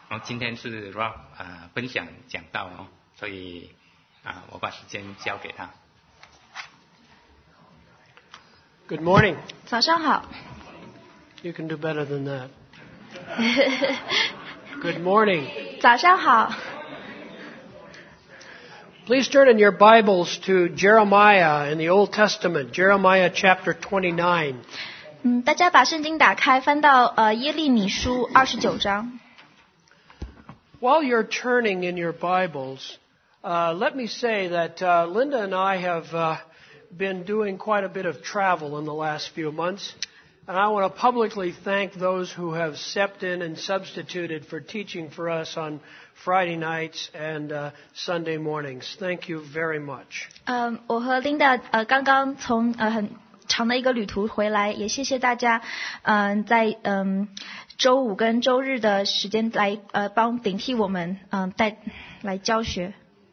然后今天是 Rob 分享讲道所以我把时间交给他。 Good morning. 早上好。 You can do better than that. Good morning. 早上好。 Please turn in your Bibles to Jeremiah in the Old Testament, Jeremiah chapter 29. 大家把圣经打开，翻到耶利米书29章。 While you're turning in your Bibles, let me say that Linda and I have been doing quite a bit of travel in the last few months, and I want to publicly thank those who have stepped in and substituted for teaching for us on Friday nights and Sunday mornings. Thank you very much. 我和 Linda 刚刚从很长的一个旅途回来，也谢谢大家在周五跟周日的时间来顶替我们来教学。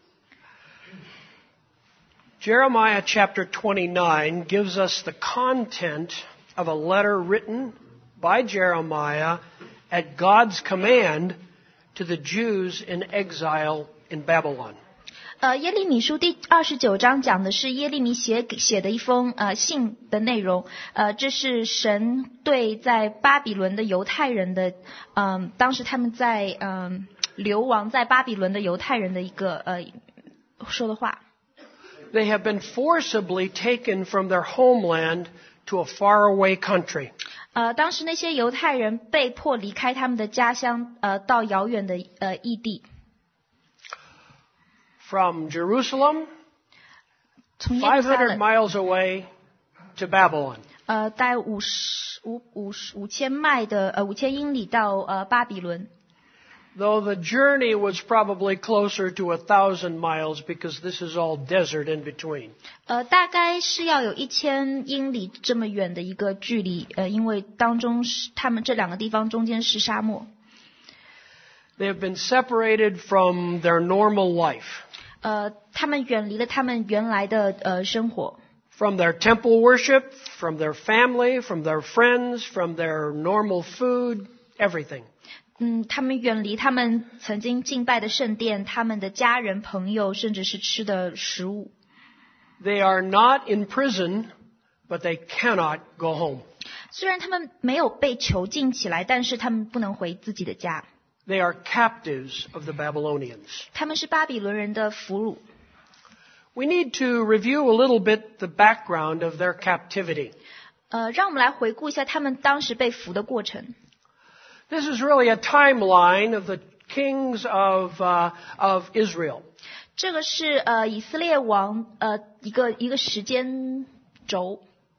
Jeremiah chapter 29 gives us the content of a letter written by Jeremiah at God's command to the Jews in exile in Babylon. 耶利米书第29章讲的是耶利米写的一封信的内容。这是神对在巴比伦的犹太人的当时他们在流亡在巴比伦的犹太人的一个说的话。 They have been forcibly taken from their homeland to a faraway country. 当时那些犹太人被迫离开他们的家乡到遥远的异地。 From Jerusalem, 从耶路撒 500 冷 miles away to Babylon. 大概5000迈的5000英里到巴比伦。 Though the journey was probably closer to 1,000 miles because this is all desert in between. 大概是要有1000英里这么远的一个距离，因为当中是他们这两个地方中间是沙漠。 They have been separated from their normal life. 他们远离了他们原来的生活。 From their temple worship, from their family, from their friends, from their normal food, everything. 他们远离他们曾经敬拜的圣殿，他们的家人朋友，甚至是吃的食物。 They are not in prison, but they cannot go home. 虽然他们没有被囚禁起来，但是他们不能回自己的家。 They are captives of the Babylonians. 他们是巴比伦人的俘虏。 We need to review a little bit the background of their captivity. 让我们来回顾一下他们当时被俘的过程。 This is really a timeline of the kings of Israel. 这个是以色列王一个时间轴。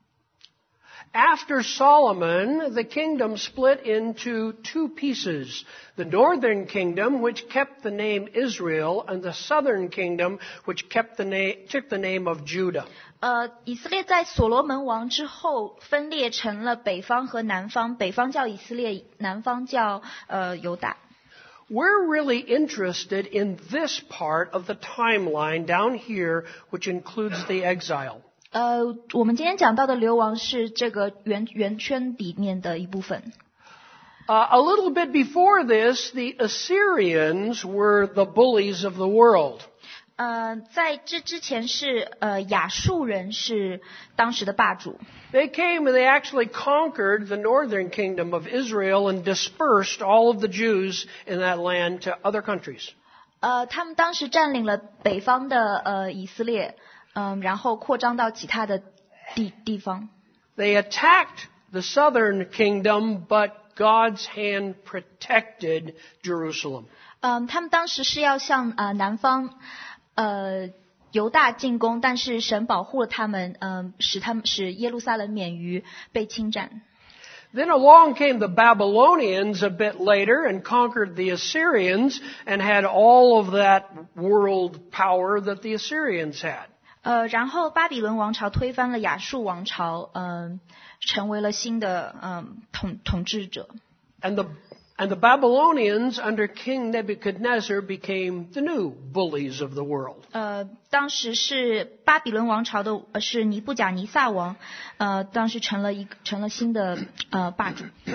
After Solomon, the kingdom split into two pieces. The northern kingdom, which kept the name Israel, and the southern kingdom, which took the name of Judah. 以色列在所罗门王之后分裂成了北方和南方，北方叫以色列，南方叫犹大。 We're really interested in this part of the timeline down here, which includes the exile. 我们今天讲到的流亡是这个圆圈里面的一部分。 A little bit before this, the Assyrians were the bullies of the world. 在这之前是亚述人是当时的霸主。 They came and they actually conquered the northern kingdom of Israel and dispersed all of the Jews in that land to other countries. 他们当时占领了北方的以色列，然后扩张到其他的地方。 They attacked the southern kingdom, but God's hand protected Jerusalem. 他们当时是要向南方犹大进攻，但是神保护了他们，使耶路撒冷免于被侵占。 Then along came the Babylonians a bit later and conquered the Assyrians and had all of that world power that the Assyrians had. 然后巴比伦王朝推翻了亚述王朝，成为了新的统治者。 And the Babylonians under King Nebuchadnezzar became the new bullies of the world. 当时是巴比伦王朝的是尼布甲尼撒王，当时成了新的霸主。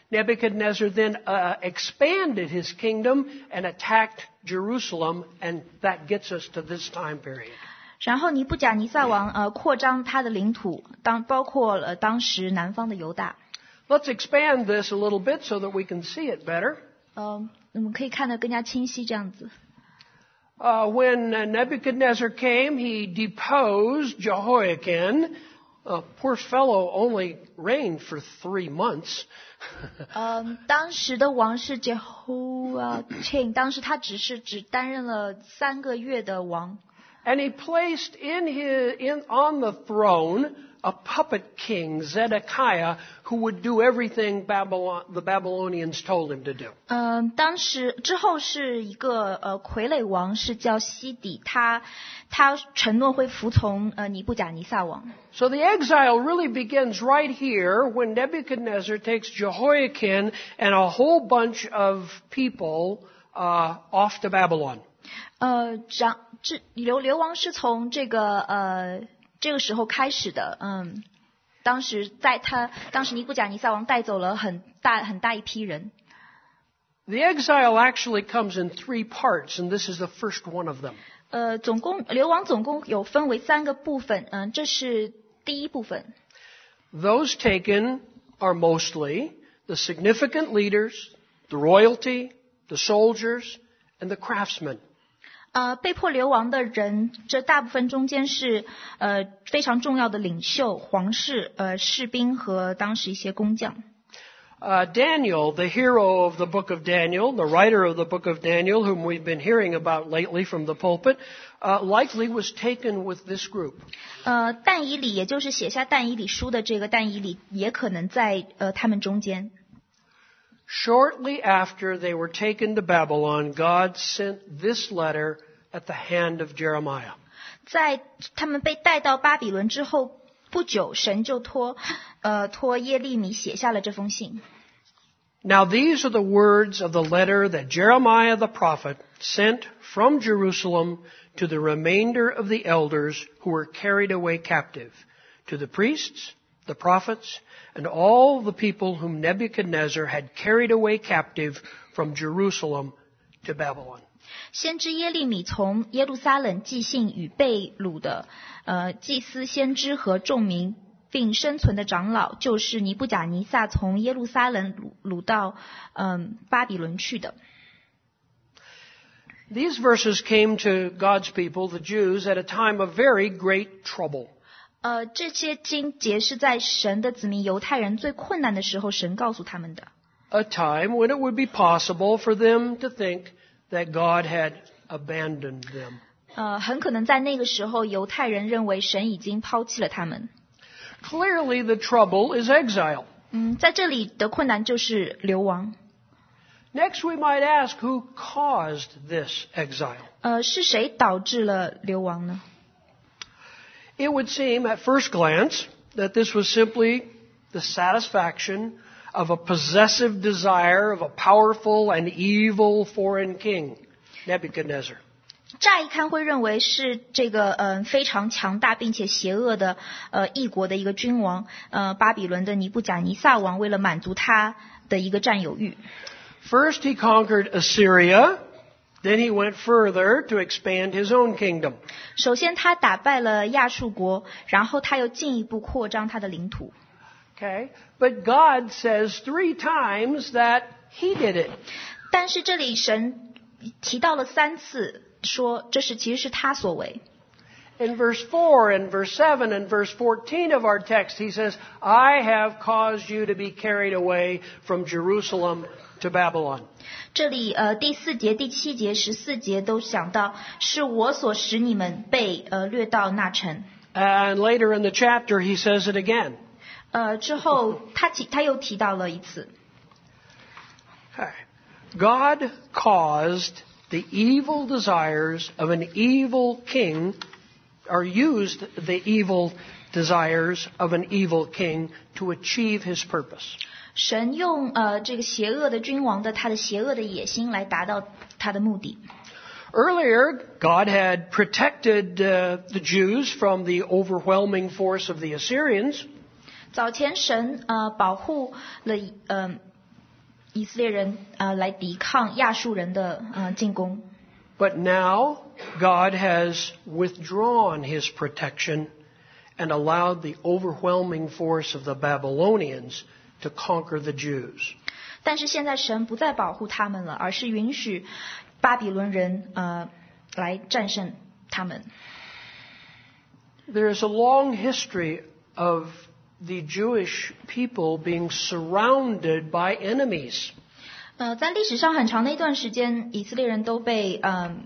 Nebuchadnezzar then expanded his kingdom and attacked Jerusalem, and that gets us to this time period. 然后尼布甲尼撒王扩张他的领土，包括了当时南方的犹大。 Let's expand this a little bit so that we can see it better. 我们可以看得更加清晰这样子。 When Nebuchadnezzar came, he deposed Jehoiakim. Poor fellow only reigned for 3 months. 当时的王是 Jehoiakim， 当时他只担任了3个月的王。 And he placed on the throne a puppet king, Zedekiah, who would do everything the Babylonians told him to do. 当时之后是一个傀儡王，是叫西底，他承诺会服从尼布甲尼撒王。 So the exile really begins right here when Nebuchadnezzar takes Jehoiakim and a whole bunch of people off to Babylon. 流亡是从这个时候开始的。当时尼布甲尼撒王带走了很大一批人。 The exile actually comes in 3 parts, and this is the first one of them. 流亡总共有分为3个部分，这是第一部分。 Those taken are mostly the significant leaders, the royalty, the soldiers, and the craftsmen. 被迫流亡的人，这大部分中间是非常重要的领袖、皇室、士兵和当时一些工匠。 Daniel, the hero of the book of Daniel, the writer of the book of Daniel, whom we've been hearing about lately from the pulpit, likely was taken with this group. 但以理，也就是写下但以理书的这个但以理，也可能在他们中间。 Shortly after they were taken to Babylon, God sent this letter at the hand of Jeremiah. 在他们被带到巴比伦之后不久，神就托耶利米写下了这封信。 Now these are the words of the letter that Jeremiah the prophet sent from Jerusalem to the remainder of the elders who were carried away captive, to the priests, the prophets, and all the people whom Nebuchadnezzar had carried away captive from Jerusalem to Babylon. 先知耶利米从耶路撒冷寄信与被掳的祭司、先知和众民，并生存的长老，就是尼布甲尼撒从耶路撒冷掳到巴比伦去的。 These verses came to God's people, the Jews, at a time of very great trouble. 这些经节是在神的子民犹太人最困难的时候，神告诉他们的。 A time when it would be possible for them to think that God had abandoned them. 很可能在那个时候，犹太人认为神已经抛弃了他们。 Clearly, the trouble is exile. 在这里的困难就是流亡。 Next, we might ask who caused this exile. 是谁导致了流亡呢？ It would seem at first glance that this was simply the satisfaction of a possessive desire of a powerful and evil foreign king, Nebuchadnezzar. 乍一看会认为是这个非常强大并且邪恶的异国的一个君王，巴比伦的尼布甲尼撒王，为了满足他的一个占有欲。 First he conquered Assyria, then he went further to expand his own kingdom. 首先他打败了亚述国，然后他又进一步扩张他的领土。 Okay, but God says 3 times that he did it. 但是这里神提到了3次，说这其实是他所为。 In verse 4 and verse 7 and verse 14 of our text, he says, I have caused you to be carried away from Jerusalem to Babylon. 这里第4节、第7节、14节都讲到，是我所使你们被掠到那城。 And later in the chapter, he says it again. 之后他又提到了一次。 God caused the evil desires of an evil king, or used the evil desires of an evil king to achieve his purpose. 神用这个邪恶的君王的他的邪恶的野心来达到他的目的。 Earlier, God had protected the Jews from the overwhelming force of the Assyrians. 早前神保护了以色列人来抵抗亚述人的进攻。 But now God has withdrawn his protection and allowed the overwhelming force of the Babylonians to conquer the Jews. 但是现在神不再保护他们了，而是允许巴比伦人来战胜他们。 There is a long history of the Jewish people being surrounded by enemies. 在历史上很长的一段时间，以色列人都被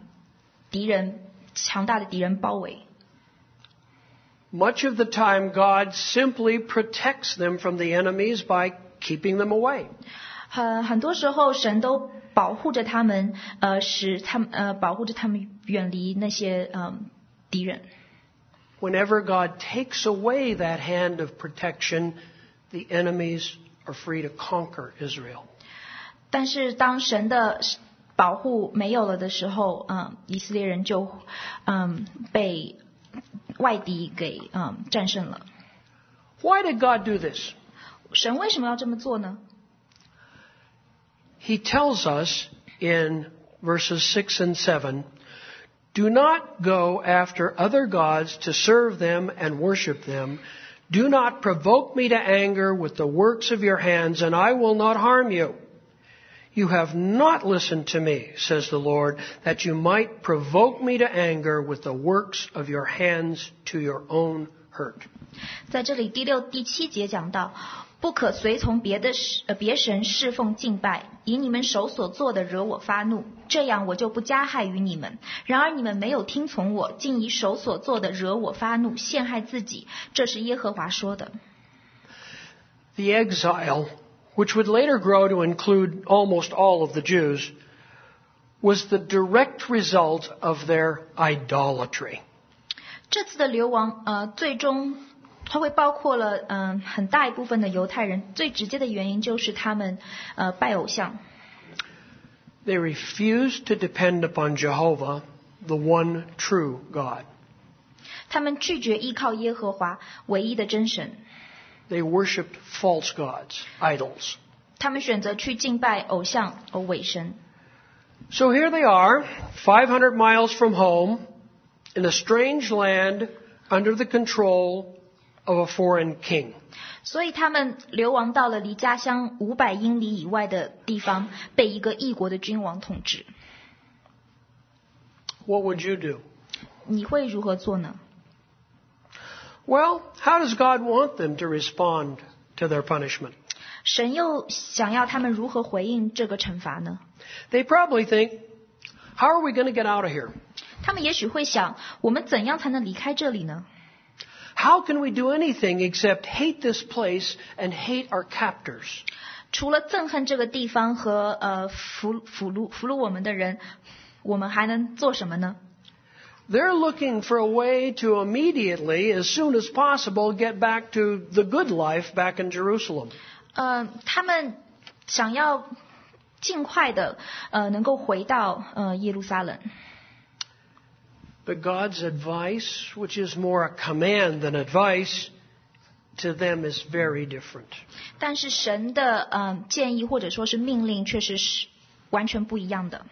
强大的敌人包围。 Much of the time, God simply protects them from the enemies by keeping them away. 很多时候，神都保护着他们，保护着他们远离那些敌人。 Whenever God takes away that hand of protection, the enemies are free to conquer Israel. 但是当神的保护没有了的时候，以色列人就被外敌给战胜了。 Why did God do this? 神为什么要这么做呢？ He tells us in verses 6 and 7, "Do not go after other gods to serve them and worship them. Do not provoke me to anger with the works of your hands, and I will not harm you. You have not listened to me, says the Lord, that you might provoke me to anger with the works of your hands to your own hurt." 在这里第6、第7节讲到，不可随从别神侍奉敬拜，以你们手所做的惹我发怒，这样我就不加害于你们。然而你们没有听从我，竟以手所做的惹我发怒，陷害自己。这是耶和华说的。 The exile, which would later grow to include almost all of the Jews, was the direct result of their idolatry. 这次的流亡，最终它会包括了很大一部分的犹太人，最直接的原因就是他们拜偶像。 They refused to depend upon Jehovah, the one true God. 他们拒绝依靠耶和华唯一的真神。 They worshipped false gods, idols. 他们选择去敬拜偶像伪神。 So here they are, 500 miles from home, in a strange land, under the control of a foreign king. 所以他们流亡到了离家乡500英里以外的地方，被一个异国的君王统治。 What would you do? 你会如何做呢？ Well, how does God want them to respond to their punishment? 神又想要他们如何回应这个惩罚呢？ They probably think, how are we going to get out of here? 他们也许会想，我们怎样才能离开这里呢？ How can we do anything except hate this place and hate our captors? 除了憎恨这个地方和俘虏我们的人，我们还能做什么呢？ They're looking for a way to immediately, as soon as possible, get back to the good life back in Jerusalem. 他们想要尽快的能够回到耶路撒冷。 But God's advice, which is more a command than advice, to them is very different. 但是神的建议或者说是命令，确实是完全不一样的。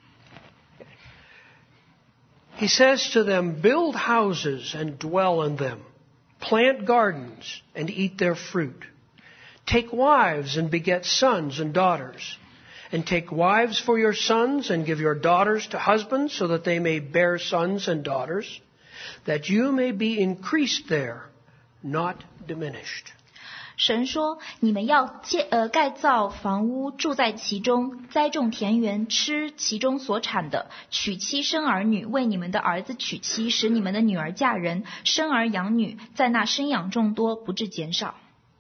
He says to them, "Build houses and dwell in them. Plant gardens and eat their fruit. Take wives and beget sons and daughters. And take wives for your sons and give your daughters to husbands so that they may bear sons and daughters, that you may be increased there, not diminished." 神说：“你们要盖造房屋，住在其中，栽种田园，吃其中所产的，娶妻生儿女，为你们的儿子娶妻，使你们的女儿嫁人，生儿养女，在那生养众多，不致减少。”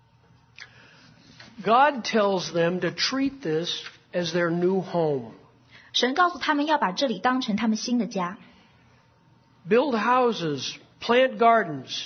God tells them to treat this as their new home. 神告诉他们要把这里当成他们新的家。 Build houses, plant gardens.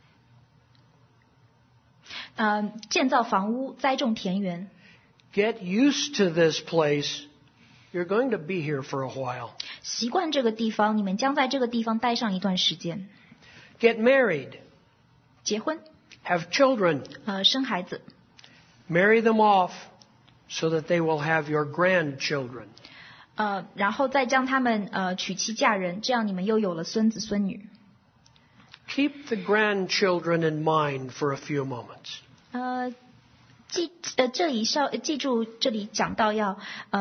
建造房屋，栽种田园。 Get used to this place. You're going to be here for a while. 习惯这个地方，你们将在这个地方待上一段时间。 Get married. 结婚。 Have children. 生孩子。 Marry them off. so that they will have your grandchildren. 然后再将他们娶妻嫁人，这样你们又有了孙子孙女。 Keep the grandchildren in mind for a few moments. 记住这里讲到要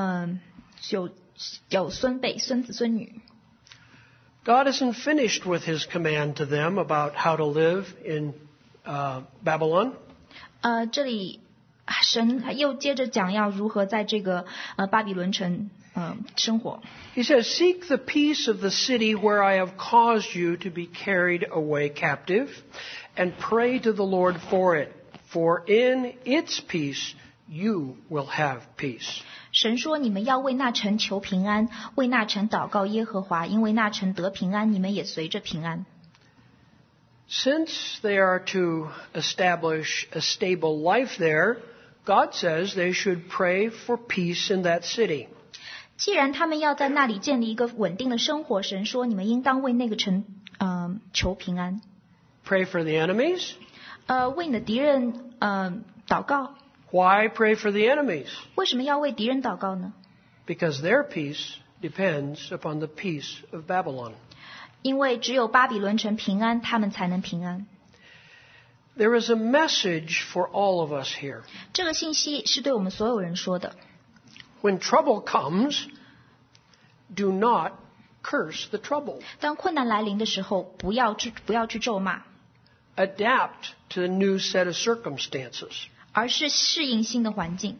有孙辈孙子孙女。 God isn't finished with his command to them about how to live in Babylon. 这里神又接着讲要如何在这个巴比伦城生活。 He says, "Seek the peace of the city where I have caused you to be carried away captive, and pray to the Lord for it, for in its peace you will have peace." 神说：“你们要为那城求平安，为那城祷告耶和华，因为那城得平安，你们也随着平安。” Since they are to establish a stable life there, God says they should pray for peace in that city. 既然他们要在那里建立一个稳定的生活，神说：“你们应当为那个城求平安。” Pray for the enemies. 为你的敌人祷告。 Why pray for the enemies? 为什么要为敌人祷告呢？ Because their peace depends upon the peace of Babylon. 因为只有巴比伦城平安，他们才能平安。 There is a message for all of us here. 这个信息是对我们所有人说的。 When trouble comes, do not curse the trouble. 当困难来临的时候，不要去咒骂。 Adapt to the new set of circumstances. 而是适应新的环境。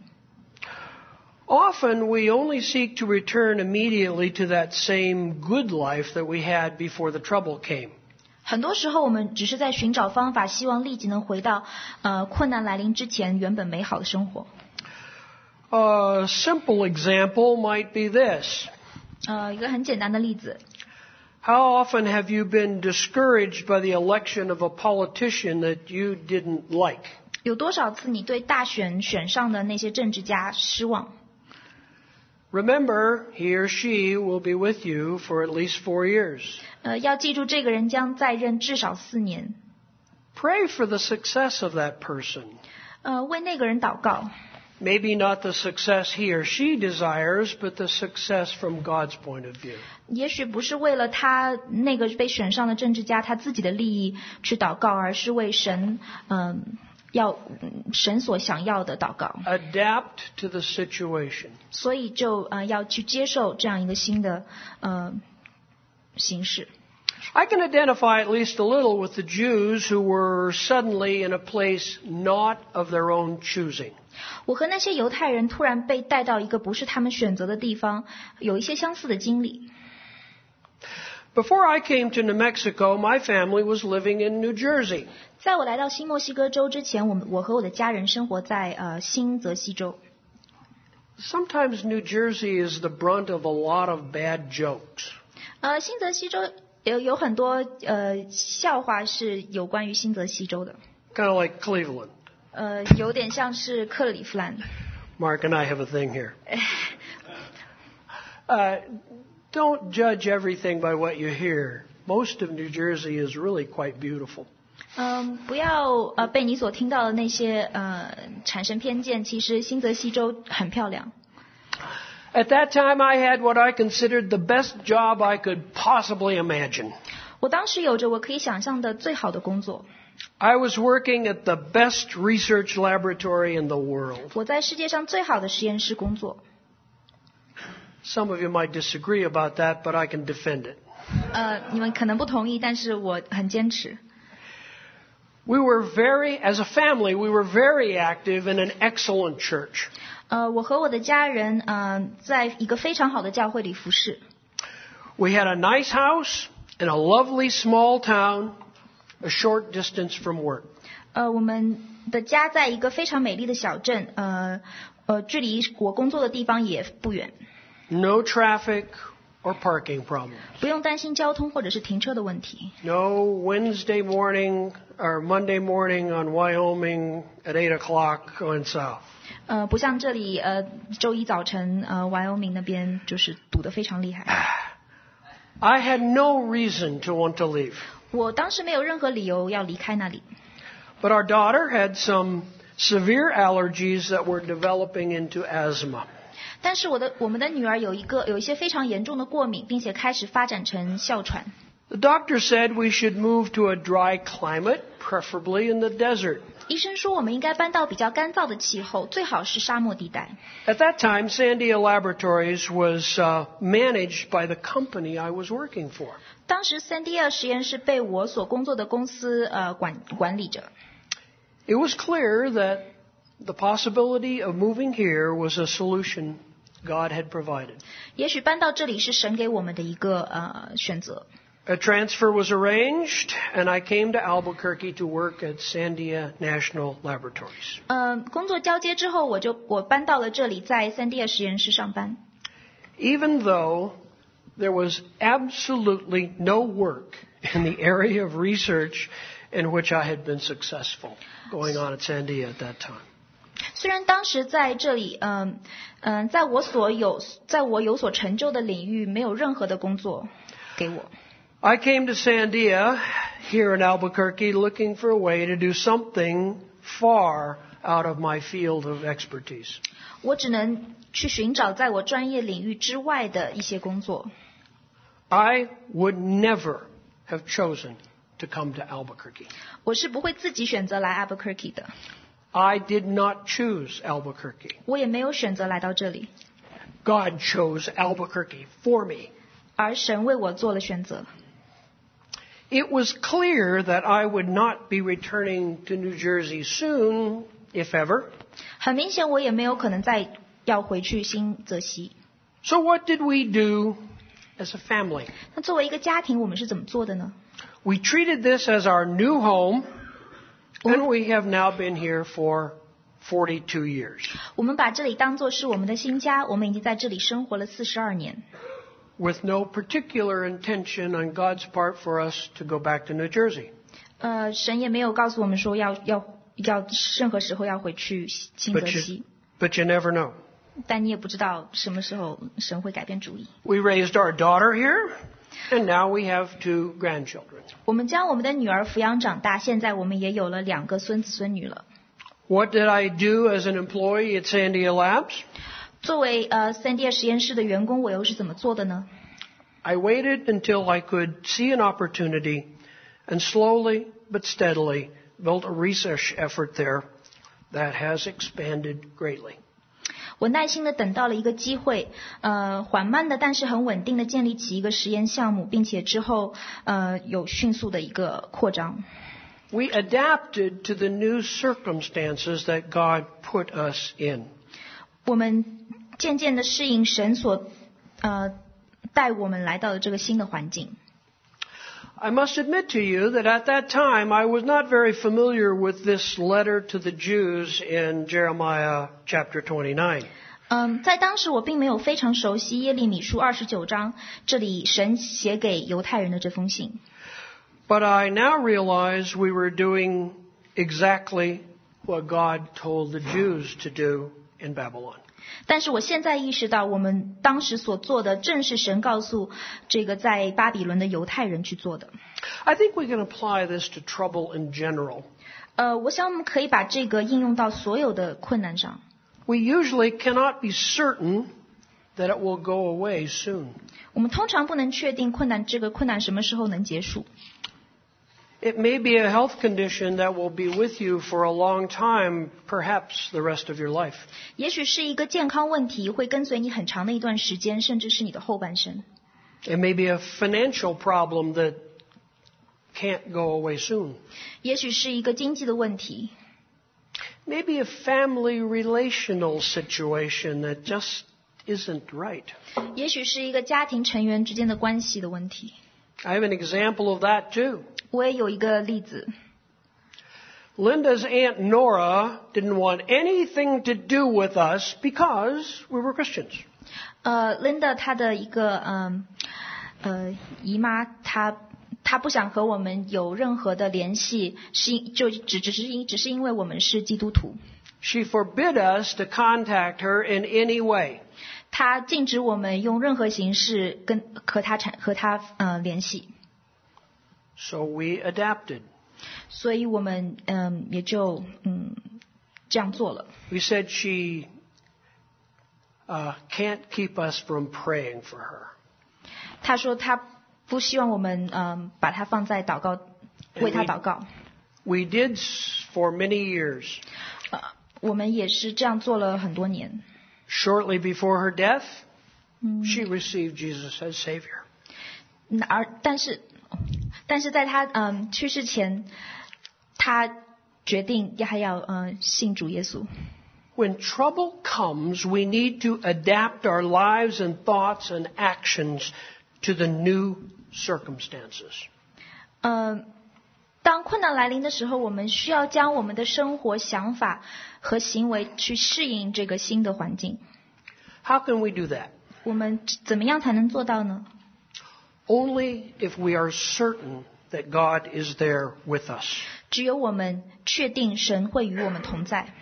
Often we only seek to return immediately to that same good life that we had before the trouble came. 很多时候我们只是在寻找方法，希望立即能回到困难来临之前原本美好的生活。 A simple example might be this. 一个很简单的例子。 How often have you been discouraged by the election of a politician that you didn't like? 有多少次你对大选上的那些政治家失望？ Remember, he or she will be with you for at least 4 years. 要记住，这个人将在任至少4年。 Pray for the success of that person. 为那个人祷告。 Maybe not the success he or she desires, but the success from God's point of view. 也许不是为了他那个被选上的政治家他自己的利益去祷告，而是为神神所想要的祷告。 Adapt to the situation. 所以就要去接受这样一个新的形式。 I can identify at least a little with the Jews who were suddenly in a place not of their own choosing. 我和那些犹太人突然被带到一个不是他们选择的地方，有一些相似的经历。 Before I came to New Mexico, my family was living in New Jersey. 在我来到新墨西哥州之前，我和我的家人生活在新泽西州。 Sometimes New Jersey is the brunt of a lot of bad jokes. 新泽西州有很多笑话是有关于新泽西州的。 Kind of like Cleveland. 有点像是克利夫兰。 Mark and I have a thing here. Don't judge everything by what you hear. Most of New Jersey is really quite beautiful. 不要被你所听到的那些产生偏见。其实新泽西州很漂亮。 At that time, I had what I considered the best job I could possibly imagine. 我当时有着我可以想象的最好的工作。 I was working at the best research laboratory in the world. 我在世界上最好的实验室工作。 Some of you might disagree about that, but I can defend it. 你们可能不同意，但是我很坚持。 As a family, we were very active in an excellent church. 我和我的家人在一个非常好的教会里服侍。 We had a nice house in a lovely small town, a short distance from work. 我们的家在一个非常美丽的小镇，距离我工作的地方也不远。 No traffic or parking problems. 不用担心交通或者是停车的问题。 No Wednesday morning or Monday morning on Wyoming at 8 o'clock going south. 不像这里周一早晨Wyoming 那边就是堵得非常厉害。 I had no reason to want to leave. 我当时没有任何理由要离开那里。 But our daughter had some severe allergies that were developing into asthma. 但是我们的女儿有一些非常严重的过敏，并且开始发展成哮喘。 The doctor said we should move to a dry climate, preferably in the desert. 医生说我们应该搬到比较干燥的气候，最好是沙漠地带。 At that time, Sandia Laboratories was managed by the company I was working for. 当时Sandia实验室被我所工作的公司管理着。 It was clear that the possibility of moving here was a solution God had provided. 也许搬到这里是神给我们的一个选择。 A transfer was arranged, and I came to Albuquerque to work at Sandia National Laboratories. 工作交接之后，我搬到了这里，在Sandia实验室上班。 Even though there was absolutely no work in the area of research in which I had been successful going on at Sandia at that time. 虽然当时在这里，在我有所成就的领域，没有任何的工作给我。 I came to Sandia here in Albuquerque looking for a way to do something far out of my field of expertise. 我只能去寻找在我专业领域之外的一些工作。 I would never have chosen to come to Albuquerque. 我是不会自己选择来 Albuquerque 的。 I did not choose Albuquerque. 我也没有选择来到这里。 God chose Albuquerque for me. 而神为我做了选择。 It was clear that I would not be returning to New Jersey soon, if ever. 很明显，我也没有可能再要回去新泽西。 So what did we do as a family? 那作为一个家庭，我们是怎么做的呢？ We treated this as our new home, and we have now been here for 42 years. 我们把这里当作是我们的新家，我们已经在这里生活了42年。 With no particular intention on God's part for us to go back to New Jersey. 神也没有告诉我们说要任何时候要回去新泽西。 But you never know. 但你也不知道什么时候神会改变主意。 We raised our daughter here, and now we have 2 grandchildren. 我们将我们的女儿抚养长大，现在我们也有了2个孙子孙女了。 What did I do as an employee at Sandia Labs? 作为Sandia 实验室的员工，我又是怎么做的呢？ I waited until I could see an opportunity and slowly but steadily built a research effort there that has expanded greatly. 我耐心地等到了一个机会，缓慢的但是很稳定的建立起一个实验项目，并且之后有迅速的一个扩张。 We adapted to the new circumstances that God put us in. 我们渐渐地适应神所带我们来到的这个新的环境。 I must admit to you that at that time I was not very familiar with this letter to the Jews in Jeremiah chapter 29. 在当时我并没有非常熟悉耶利米书29章，这里神写给犹太人的这封信。 But I now realize we were doing exactly what God told the Jews to do in Babylon. 但是我现在意识到，我们当时所做的正是神告诉这个在巴比伦的犹太人去做的。 I think we can apply this to trouble in general. 我想我们可以把这个应用到所有的困难上。 We usually cannot be certain that it will go away soon. 我们通常不能确定这个困难什么时候能结束。 It may be a health condition that will be with you for a long time, perhaps the rest of your life. 也许是一个健康问题，会跟随你很长的一段时间，甚至是你的后半生。 It may be a financial problem that can't go away soon. 也许是一个经济的问题。 Maybe a family relational situation that just isn't right. 也许是一个家庭成员之间的关系的问题。 I have an example of that too. 我也有一个例子。 Linda's Aunt Nora didn't want anything to do with us because we were Christians. Linda 她的一个姨妈，她不想和我们有任何的联系，只是因为我们是基督徒。 She forbid us to contact her in any way. 她禁止我们用任何形式和她联系。 So we adapted. 所以我们也就这样做了。 We said she can't keep us from praying for her. 他说他不希望我们把他放在祷告，为他祷告。 We did for many years. 我们也是这样做了很多年。 Shortly before her death, she received Jesus as Savior. 但是在他去世前，他决定还要信主耶稣。 When trouble comes, we need to adapt our lives and thoughts and actions to the new circumstances. 当困难来临的时候，我们需要将我们的生活、想法和行为去适应这个新的环境。 How can we do that? 我们怎么样才能做到呢？ Only if we are certain that God is there with us. 只有我们确定神会与我们同在。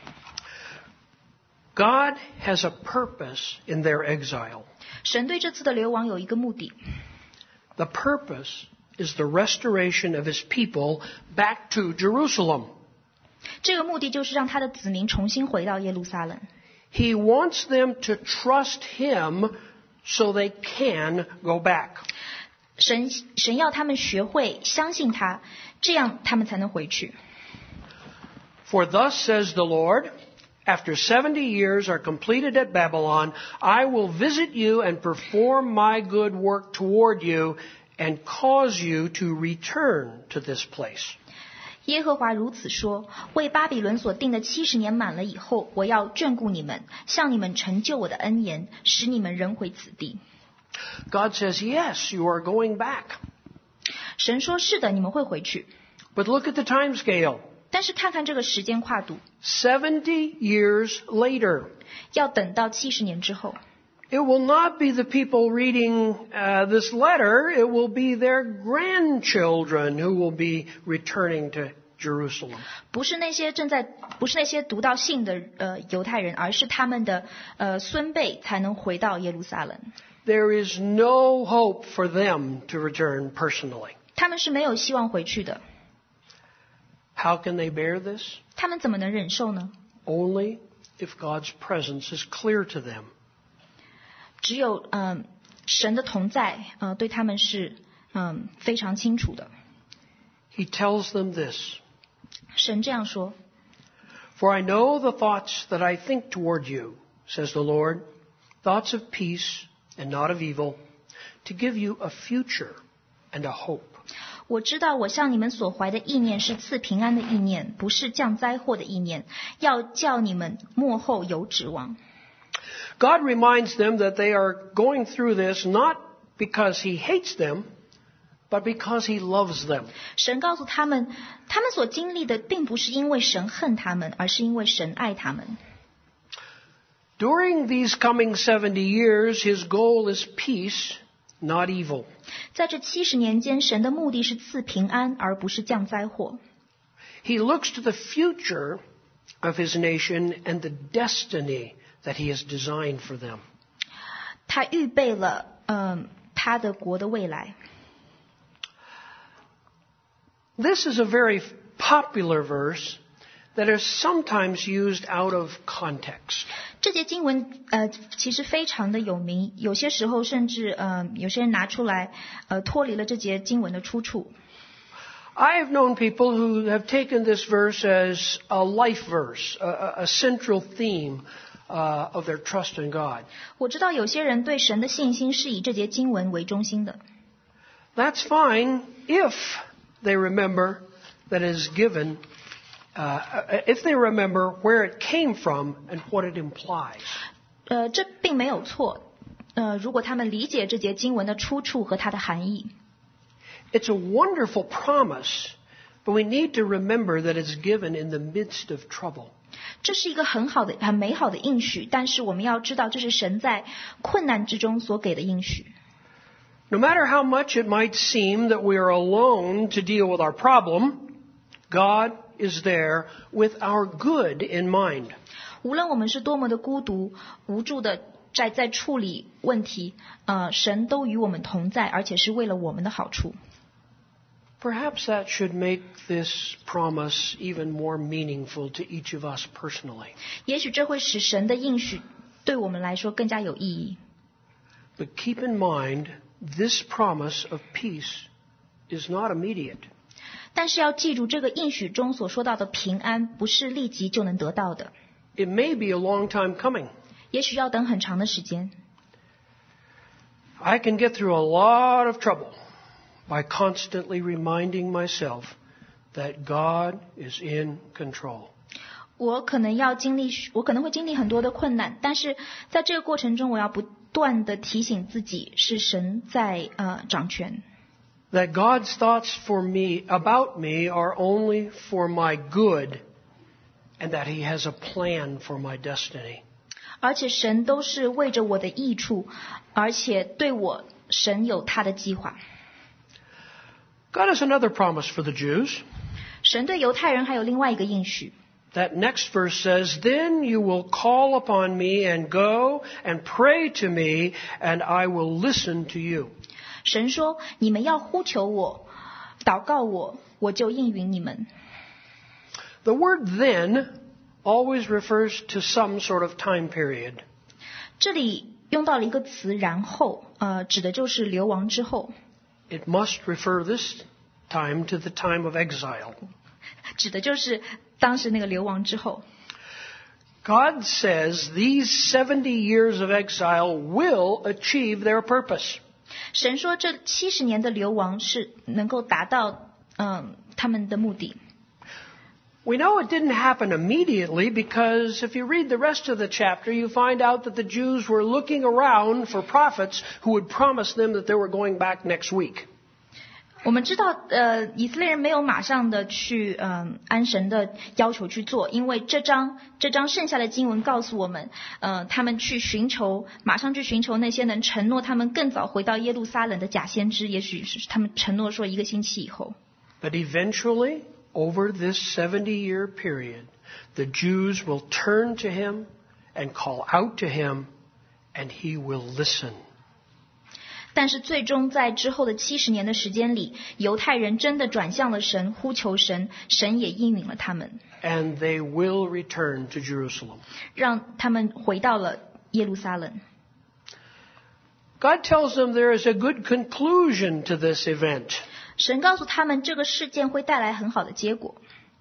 God has a purpose in their exile. 神对这次的流亡有一个目的， The purpose is the restoration of his people back to Jerusalem. 这个目的就是让他的子民重新回到耶路撒冷。 He wants them to trust him so they can go back. 神要他们学会相信他，这样他们才能回去。 For thus says the Lord, after 70 years are completed at Babylon, I will visit you and perform my good work toward you and cause you to return to this place. 耶和华如此说：为巴比伦所定的70年满了以后，我要眷顾你们，向你们成就我的恩言，使你们仍回此地。 God says, yes, you are going back. 神说：是的，你们会回去。 But look at the time scale. 但是看看这个时间跨度， 70 years later. 要等到70年之后。 It will not be the people reading this letter. It will be their grandchildren who will be returning to Jerusalem. 不是那些读到信的犹太人，而是他们的孙辈才能回到耶路撒冷。 There is no hope for them to return personally. 他们是没有希望回去的。 How can they bear this? 他们怎么能忍受呢？ Only if God's presence is clear to them. 只有神的同在对他们是非常清楚的。 He tells them this. 神这样说 For I know the thoughts that I think toward you, says the Lord, thoughts of peace and not of evil, to give you a future and a hope. 我知道我向你们所怀的意念是赐平安的意念，不是降灾祸的意念，要叫你们末后有指望。 God reminds them that they are going through this not because He hates them, but because He loves them. 神告诉他们，他们所经历的并不是因为神恨他们，而是因为神爱他们。 During these coming 70 years, His goal is peace, not evil. 在这70年间，神的目的是赐平安，而不是降灾祸。 He looks to the future of His nation and the destiny that He has designed for them. 他预备了他的国的未来。 This is a very popular verse that is sometimes used out of context. 这节经文其实非常的有名，有些时候甚至有些人拿出来脱离了这节经文的出处。 I have known people who have taken this verse as a life verse, a central theme of their trust in God. 我知道有些人对神的信心是以这节经文为中心的。 That's fine if they remember that it is given, if they remember where it came from and what it implies. 这并没有错。如果他们理解这节经文的出处和它的含义。 It's a wonderful promise, but we need to remember that it's given in the midst of trouble. 这是一个很美好的应许，但是我们要知道，这是神在困难之中所给的应许。 No matter how much it might seem that we are alone to deal with our problem, God is there with our good in mind. 无论我们是多么的孤独、无助的在处理问题，神都与我们同在，而且是为了我们的好处。 Perhaps that should make this promise even more meaningful to each of us personally. 也许这会使神的应许对我们来说更加有意义。 But keep in mind, this promise of peace is not immediate. 但是要记住，这个应许中所说到的平安，不是立即就能得到的。 It may be a long time coming. 也许要等很长的时间。 I can get through a lot of trouble by constantly reminding myself that God is in control. 我可能会经历很多的困难，但是在这个过程中，我要不断的提醒自己，是神在掌权。 That God's thoughts about me are only for my good, and that He has a plan for my destiny. 而且神都是为着我的益处，而且对我，神有他的计划。 God has another promise for the Jews. 神对犹太人还有另外一个应许。 That next verse says, Then you will call upon me and go and pray to me, and I will listen to you. 神说：“你们要呼求我，祷告我，我就应允你们。” The word then always refers to some sort of time period. 这里用到了一个词“然后”，指的就是流亡之后。 It must refer this time to the time of exile. 指的就是当时那个流亡之后。 God says these 70 years of exile will achieve their purpose. 神说这70年的流亡是能够达到他们的目的。 We know it didn't happen immediately because if you read the rest of the chapter, you find out that the Jews were looking around for prophets who would promise them that they were going back next week. 我们知道，以色列人没有马上的去按神的要求去做，因为这章剩下的经文告诉我们，他们马上去寻求那些能承诺他们更早回到耶路撒冷的假先知，也许是他们承诺说1个星期以后。 But eventually, over this 70-year period, the Jews will turn to him and call out to him, and he will listen. 但是最终在之后的70年的时间里，犹太人真的转向了神，呼求神，神也应允了他们。 And they will return to Jerusalem. 让他们回到了耶路撒冷。 God tells them there is a good conclusion to this event. 神告诉他们，这个事件会带来很好的结果。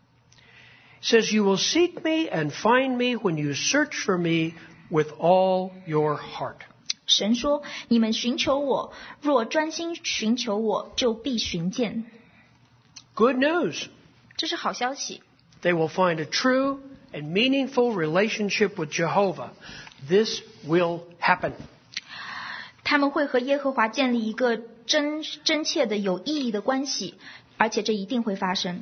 He says, You will seek me and find me when you search for me with all your heart. 神说：“你们寻求我，若专心寻求我，就必寻见。” Good news. 这是好消息。 They will find a true and meaningful relationship with Jehovah. This will happen. 他们会和耶和华建立一个真切的有意义的关系，而且这一定会发生。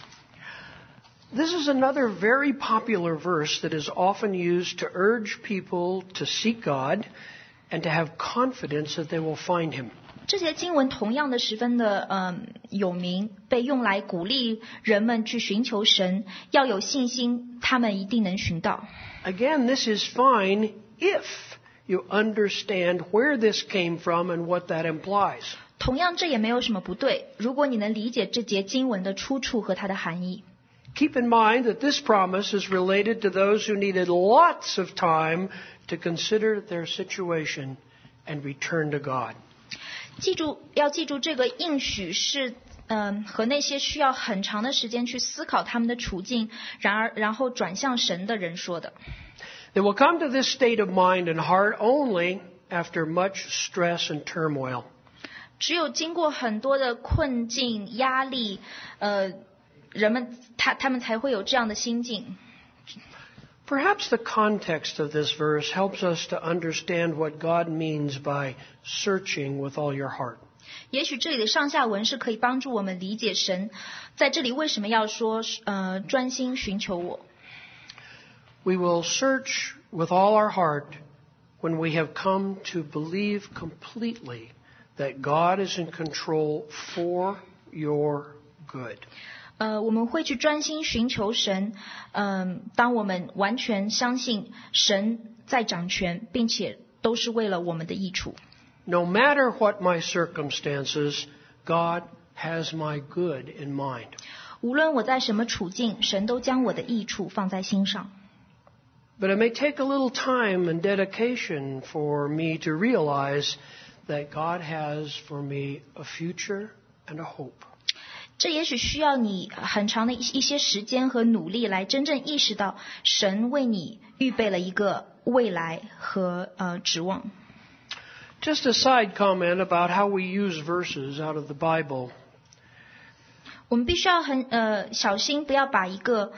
This is another very popular verse that is often used to urge people to seek God and to have confidence that they will find him. 这些经文同样的十分的有名，被用来鼓励人们去寻求神，要有信心，他们一定能寻到。 Again, this is fine if you understand where this came from and what that implies. 同样，这也没有什么不对，如果你能理解这节经文的出处和它的含义。 Keep in mind that this promise is related to those who needed lots of time to consider their situation and return to God. 要记住这个应许是和那些需要很长的时间去思考他们的处境，然后转向神的人说的。 They will come to this state of mind and heart only after much stress and turmoil. 只有经过很多的困境、压力，人们他们才会有这样的心境。 Perhaps the context of this verse helps us to understand what God means by searching with all your heart. 也许这里的上下文是可以帮助我们理解神在这里为什么要说专心寻求我。 We will search with all our heart when we have come to believe completely that God is in control for your good. 我们会去专心寻求神，当我们完全相信神在掌权，并且都是为了我们的益处。 No matter what my circumstances, God has my good in mind. 无论我在什么处境，神都将我的益处放在心上。 But it may take a little time and dedication for me to realize that God has for me a future and a hope. 这也许需要你很长的一些时间和努力，来真正意识到神为你预备了一个未来和指望。 Just a side comment about how we use verses out of the Bible. 我们必须要很小心，不要把一个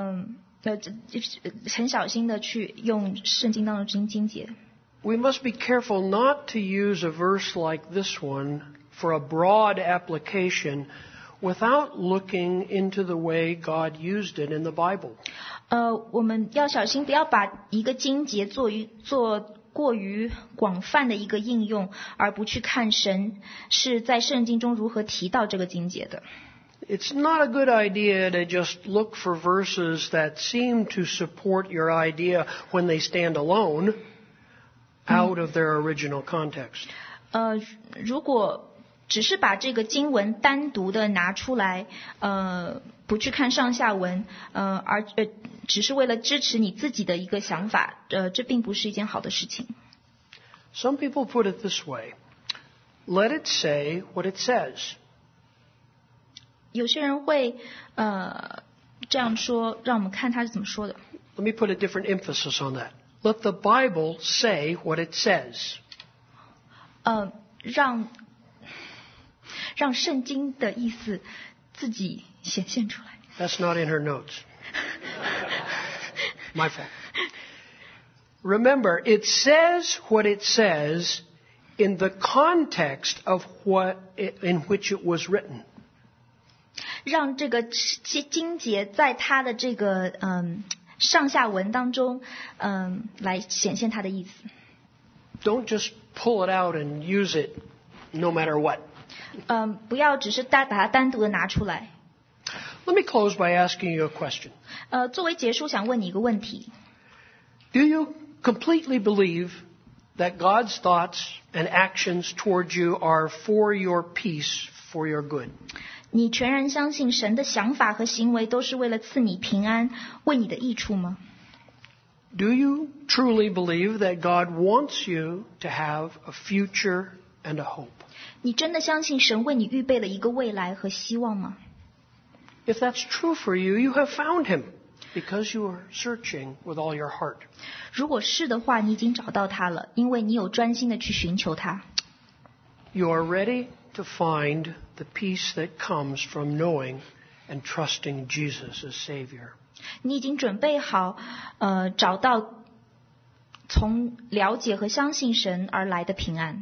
很小心的去用圣经当中经节。 We must be careful not to use a verse like this one for a broad application without looking into the way God used it in the Bible. 我们要小心，不要把一个经节做过于广泛的一个应用，而不去看神是在圣经中如何提到这个经节的。 It's not a good idea to just look for verses that seem to support your idea when they stand alone out of their original context. 如果只是把这个经文单独的拿出来，不去看上下文，而只是为了支持你自己的一个想法，这并不是一件好的事情。 Some people put it this way: let it say what it says. 有些人会这样说，让我们看他是怎么说的。 Let me put a different emphasis on that. Let the Bible say what it says. 让圣经的意思自己显现出来。 That's not in her notes. My fault. Remember, it says what it says in the context of in which it was written. 让这个经节在它的这个上下文当中来显现它的意思。 Don't just pull it out and use it no matter what. 不要只是把它单独的拿出来。 Let me close by asking you a question. 作为结束，想问你一个问题。 Do you completely believe that God's thoughts and actions toward you are for your peace, for your good? 你全然相信神的想法和行为都是为了赐你平安，为你的益处吗？ Do you truly believe that God wants you to have a future and a hope? 你真的相信神为你预备了一个未来和希望吗？ If that's true for you, you have found him because you are searching with all your heart. 如果是的话，你已经找到他了，因为你有专心的去寻求他。 You are ready to find the peace that comes from knowing and trusting Jesus as Savior. 你已经准备好，找到从了解和相信神而来的平安。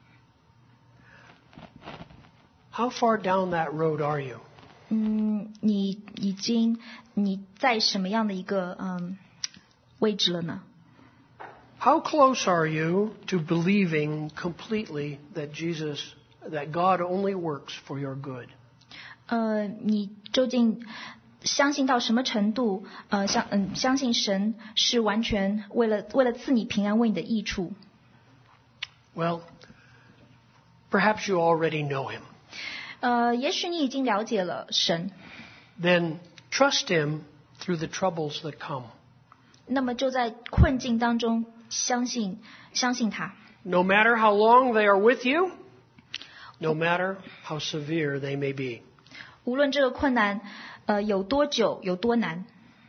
How far down that road are you? 你在什么样的一个位置了呢？ How close are you to believing completely that God only works for your good? 你究竟相信到什么程度？相信神是完全为了赐你平安，为你的益处。 Well, perhaps you already know him. 也许你已经了解了神。 Then trust him through the troubles that come. 那么就在困境当中相信他。 No matter how long they are with you, no matter how severe they may be. 无论这个困难有多久，有多难。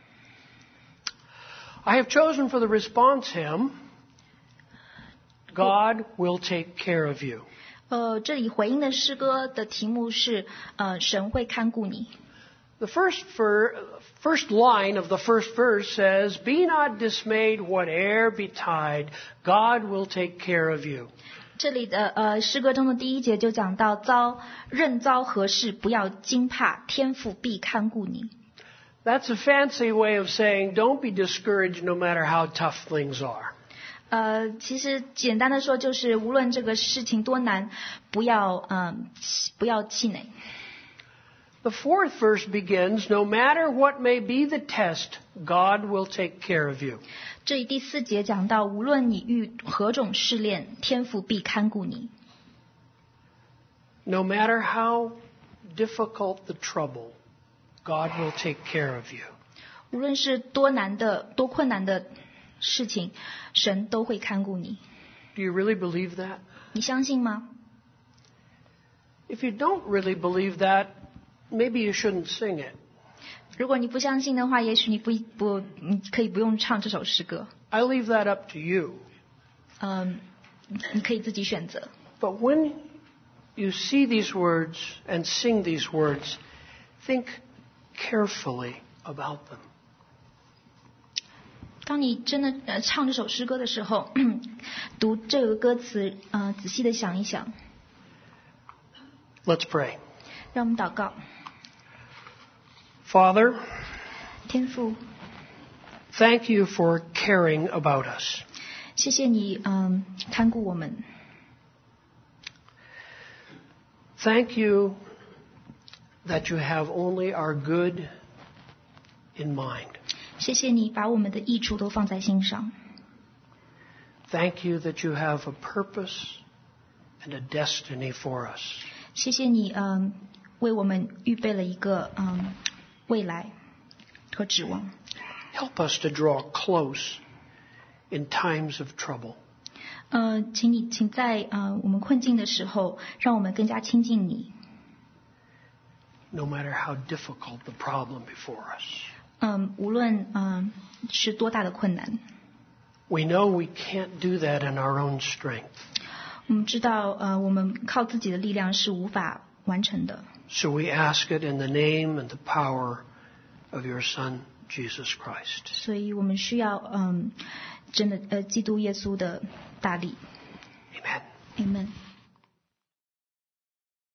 I have chosen for the response hymn, God will take care of you. 这里回应的诗歌的题目是神会看顾你。 The first line of the first verse says, Be not dismayed, whate'er betide, God will take care of you. 这里的诗歌中的第一节就讲到任遭何事不要惊怕，天父必看顾你。 That's a fancy way of saying don't be discouraged no matter how tough things are. 其实简单的说就是无论这个事情多难，不要气馁。 The fourth verse begins, No matter what may be the test, God will take care of you. 这里第4节讲到，无论你遇何种试炼，天父必看顾你。 No matter how difficult the trouble, God will take care of you. 无论是多难的、多困难的事情，神都会看顾你。 Do you really believe that? 你相信吗？ If you don't really believe that, maybe you shouldn't sing it. 如果你不相信的话，也许你你可以不用唱这首诗歌。 I leave that up to you. 你可以自己选择。 But when you see these words and sing these words, think carefully about them. 当你真的唱这首诗歌的时候，读这个歌词，仔细的想一想。 Let's pray. 让我们祷告。 Father, 天父， thank you for caring about us. 谢谢你，看顾我们。 Thank you that you have only our good in mind. 谢谢你把我们的益处都放在心上。 Thank you that you have a purpose and a destiny for us. 谢谢你，为我们预备了一个未来和指望。 Help us to draw close in times of trouble. 请在我们困境的时候，让我们更加亲近你。 No matter how difficult the problem before us. 无论是多大的困难， We know we can't do that in our own strength. 我们知道我们靠自己的力量是无法完成的。 So we ask it in the name and the power of your Son, Jesus Christ. 所以我们需要真的基督耶稣的大力。 Amen. Amen。